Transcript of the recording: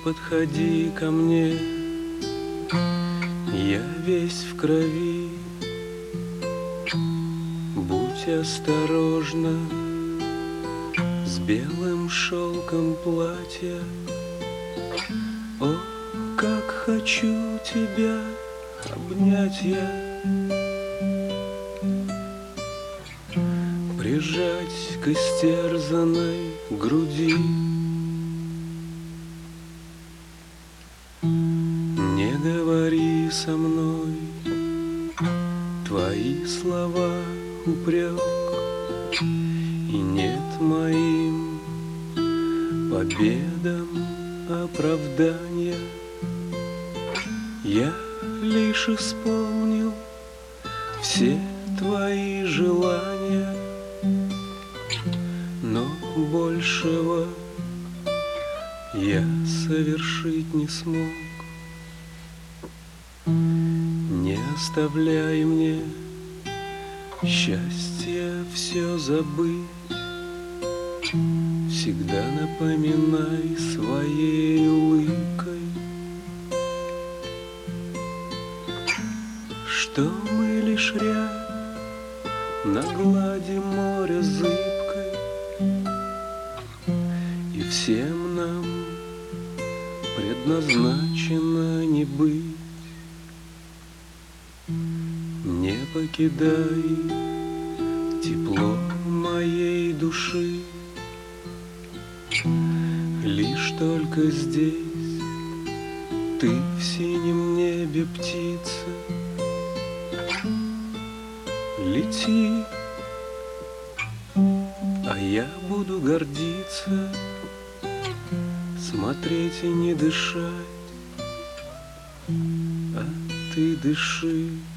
подходи ко мне, я весь в крови. Будь осторожна с белым шелком платья. О, как хочу тебя обнять я, прижать к истерзанной груди. Не говори со мной твои слова упрек, и нет моим победам оправдания. Я лишь исполнил все твои желания, но большего я совершить не смог. Не оставляй мне счастье все забыть, всегда напоминай своей улыбкой, что мы лишь рябь на глади моря зыбкой, и всем нам предназначено не быть. Не покидай тепло моей души, лишь только здесь ты в синем небе птица. Лети, а я буду гордиться, смотреть и не дышать, а ты дыши.